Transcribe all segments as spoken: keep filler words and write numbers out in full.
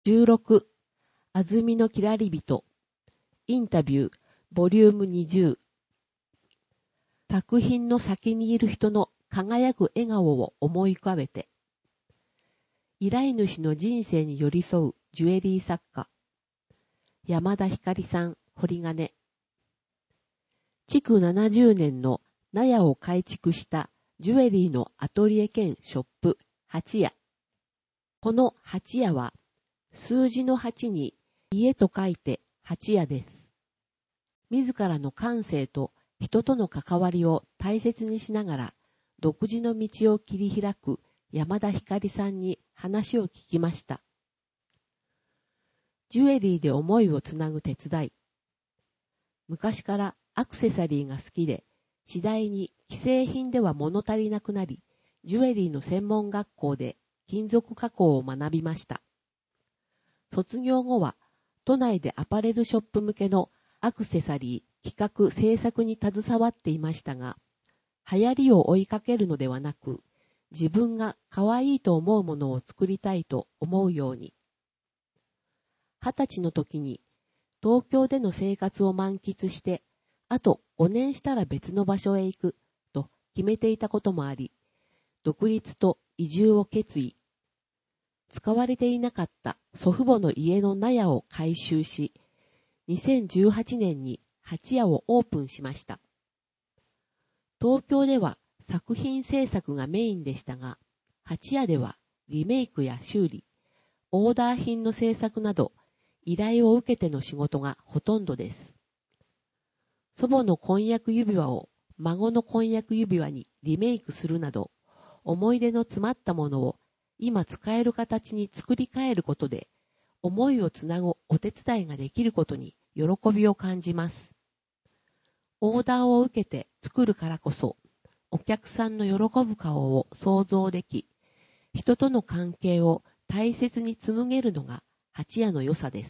じゅうろく、あずみのきらりびと、インタビュー、ボリュームにじゅう。作品の先にいる人の輝く笑顔を思い浮かべて、依頼主の人生に寄り添うジュエリー作家、山田ひかりさん、堀金。築ななじゅうねんの納屋を改築したジュエリーのアトリエ兼ショップ、八屋。この八屋は、数字の八に家と書いて八屋です。自らの感性と人との関わりを大切にしながら、独自の道を切り開く山田ひかりさんに話を聞きました。ジュエリーで思いをつなぐ手伝い。昔からアクセサリーが好きで、次第に既製品では物足りなくなり、ジュエリーの専門学校で金属加工を学びました。卒業後は、都内でアパレルショップ向けのアクセサリー企画制作に携わっていましたが、流行りを追いかけるのではなく、自分が可愛いと思うものを作りたいと思うように。二十歳の時に東京での生活を満喫して、あとごねんしたら別の場所へ行くと決めていたこともあり、独立と移住を決意。使われていなかった祖父母の家の納屋を改修し、にせんじゅうはちねんに八屋をオープンしました。東京では作品制作がメインでしたが、八屋ではリメイクや修理、オーダー品の制作など、依頼を受けての仕事がほとんどです。祖母の婚約指輪を孫の婚約指輪にリメイクするなど、思い出の詰まったものを今使える形に作り変えることで、思いをつなぐお手伝いができることに喜びを感じます。オーダーを受けて作るからこそ、お客さんの喜ぶ顔を想像でき、人との関係を大切に紡げるのが八屋の良さです。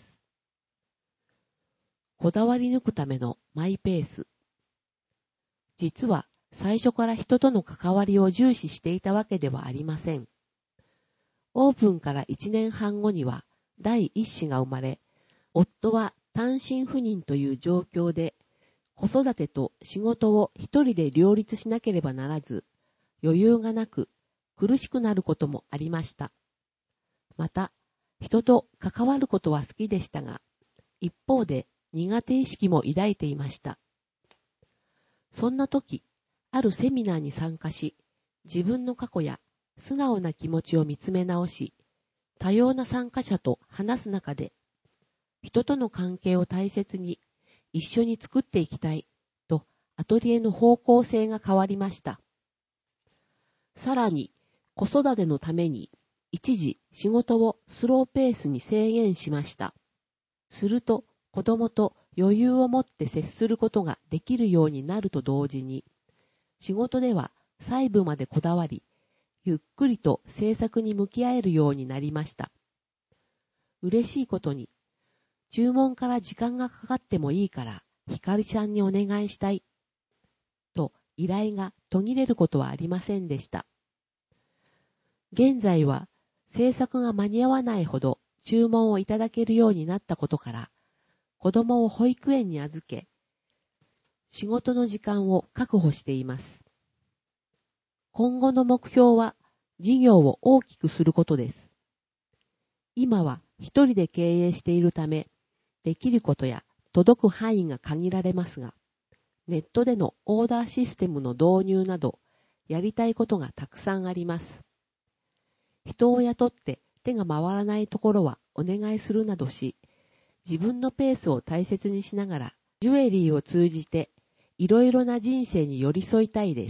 こだわり抜くためのマイペース。実は最初から人との関わりを重視していたわけではありません。オープンからいちねんはん後には第一子が生まれ、夫は単身赴任という状況で、子育てと仕事を一人で両立しなければならず、余裕がなく苦しくなることもありました。また、人と関わることは好きでしたが、一方で苦手意識も抱いていました。そんな時、あるセミナーに参加し、自分の過去や素直な気持ちを見つめ直し、多様な参加者と話す中で、人との関係を大切に一緒に作っていきたいとアトリエの方向性が変わりました。さらに子育てのために一時仕事をスローペースに制限しました。すると子供と余裕を持って接することができるようになると同時に、仕事では細部までこだわり、ゆっくりと制作に向き合えるようになりました。嬉しいことに、注文から時間がかかってもいいから、ひかりさんにお願いしたい。と依頼が途切れることはありませんでした。現在は制作が間に合わないほど注文をいただけるようになったことから、子供を保育園に預け、仕事の時間を確保しています。今後の目標は事業を大きくすることです。今は一人で経営しているため、できることや届く範囲が限られますが、ネットでのオーダーシステムの導入など、やりたいことがたくさんあります。人を雇って手が回らないところはお願いするなどし、自分のペースを大切にしながら、ジュエリーを通じて、いろいろな人生に寄り添いたいです。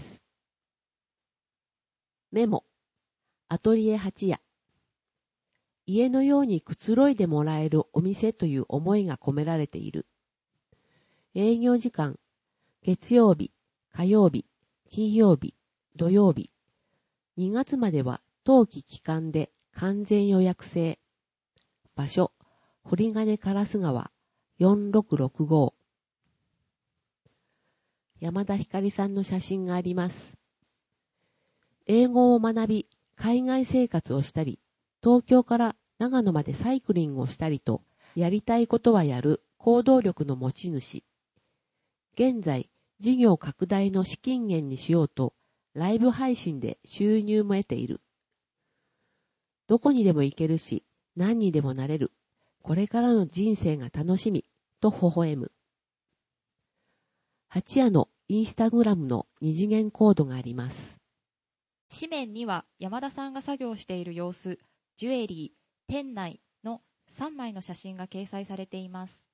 メモ。アトリエ八屋。家のようにくつろいでもらえるお店という思いが込められている。営業時間、月曜日、火曜日、金曜日、土曜日。にがつまでは当期期間で完全予約制。場所、堀金烏川よんろくろくご。山田ひかりさんの写真があります。英語を学び、海外生活をしたり、東京から長野までサイクリングをしたりと、やりたいことはやる行動力の持ち主。現在、事業拡大の資金源にしようと、ライブ配信で収入も得ている。どこにでも行けるし、何にでもなれる。これからの人生が楽しみ、と微笑む。八夜のインスタグラムの二次元コードがあります。 紙面には山田さんが作業している様子、ジュエリー、店内のさんまいの写真が掲載されています。